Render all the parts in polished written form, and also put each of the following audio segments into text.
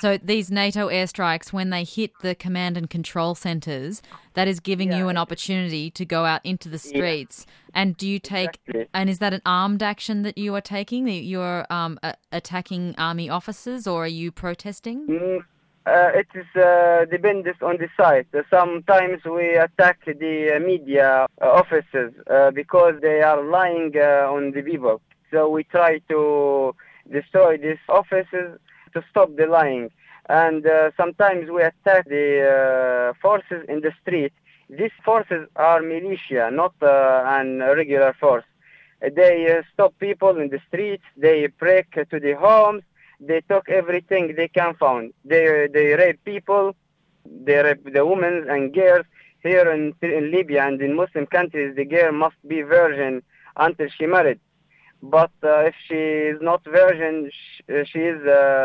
So these NATO airstrikes, when they hit the command and control centres, that is giving you an opportunity to go out into the streets. And do you take? Exactly. And is that an armed action that you are taking? That you're attacking army officers, or are you protesting? It is depends on the site. Sometimes we attack the media offices because they are lying on the people. So we try to destroy these offices to stop the lying. And sometimes we attack the forces in the street. These forces are militia, not an regular force. They stop people in the streets. They break to the homes. They took everything they can find. They rape people. They rape the women and girls. Here in Libya and in Muslim countries, the girl must be virgin until she married. But if she is not virgin, she is,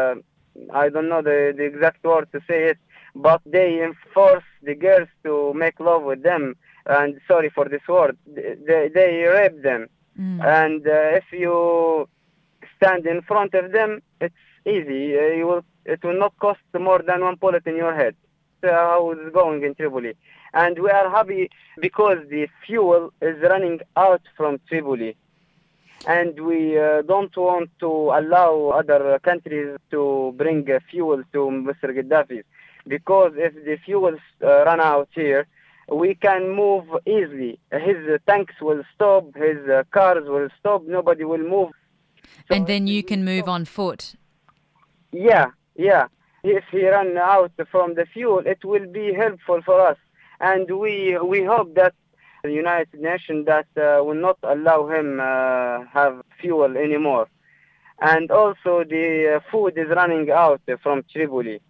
I don't know the exact word to say it, but they enforce the girls to make love with them. And sorry for this word, they rape them. And if you stand in front of them, it's easy. It will not cost more than one bullet in your head. That's how it's going in Tripoli. And we are happy because the fuel is running out from Tripoli. And we don't want to allow other countries to bring fuel to Mr. Gaddafi. Because if the fuel run out here, we can move easily. His tanks will stop, his cars will stop, nobody will move. So and then you can move on foot. Yeah. If he run out from the fuel, it will be helpful for us. And we hope that the United Nations that will not allow him have fuel anymore. And also the food is running out from Tripoli.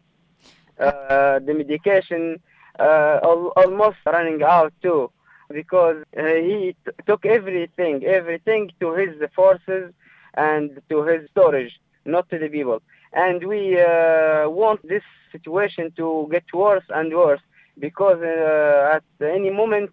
The medication almost running out too, because he took everything to his forces and to his storage, not to the people. And we want this situation to get worse and worse, because at any moment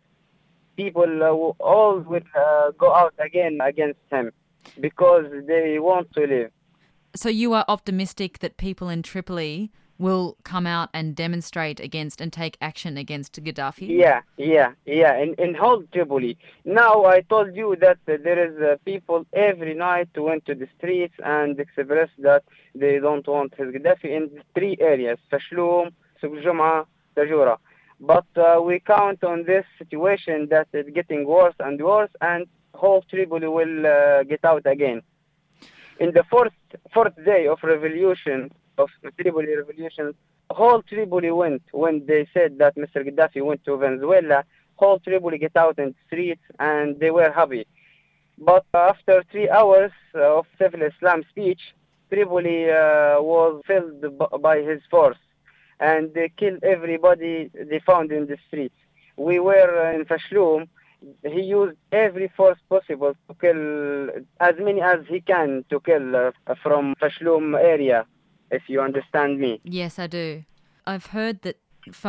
people all will go out again against him, because they want to live. So you are optimistic that people in Tripoli will come out and demonstrate against and take action against Gaddafi? Yeah. In whole Tripoli. Now I told you that there is people every night who went to the streets and expressed that they don't want his Gaddafi in 3 areas: Fashloum, Souq Jum'a, Tajura. But we count on this situation that it's getting worse and worse, and whole Tripoli will get out again. In the fourth day of revolution, of Tripoli revolution, whole Tripoli went. When they said that Mr. Gaddafi went to Venezuela, whole Tripoli get out in the streets and they were happy. But after 3 hours of Civil Islam speech, Tripoli was filled by his force, and they killed everybody they found in the streets. We were in Fashloum. He used every force possible to kill as many as he can to kill from Fashloum area, if you understand me. Yes, I do. I've heard that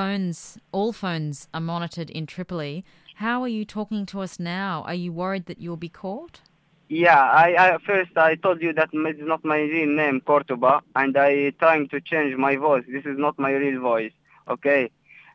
all phones are monitored in Tripoli. How are you talking to us now? Are you worried that you'll be caught? Yeah, I first I told you that it's not my real name, Cordoba, and I trying to change my voice. This is not my real voice, okay?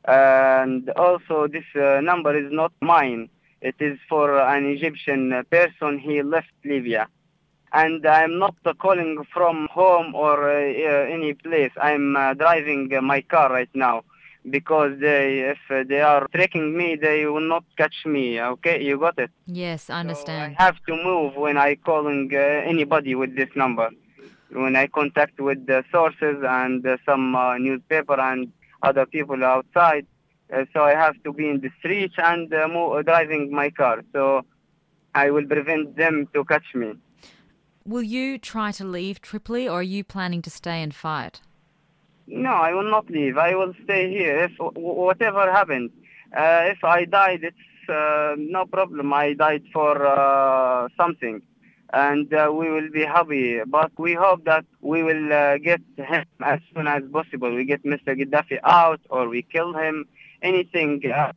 And also this number is not mine. It is for an Egyptian person. He left Libya. And I'm not calling from home or any place. I'm driving my car right now, because if they are tracking me, they will not catch me. Okay, you got it? Yes, I understand. So I have to move when I calling anybody with this number. When I contact with the sources and some newspaper and other people outside, so I have to be in the streets and driving my car. So I will prevent them to catch me. Will you try to leave Tripoli, or are you planning to stay and fight? No, I will not leave. I will stay here. If whatever happens, if I died, it's no problem. I died for something, and we will be happy. But we hope that we will get him as soon as possible. We get Mr. Gaddafi out, or we kill him. Anything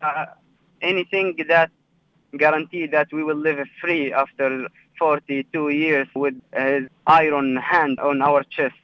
that guarantee that we will live free after 42 years with his iron hand on our chest.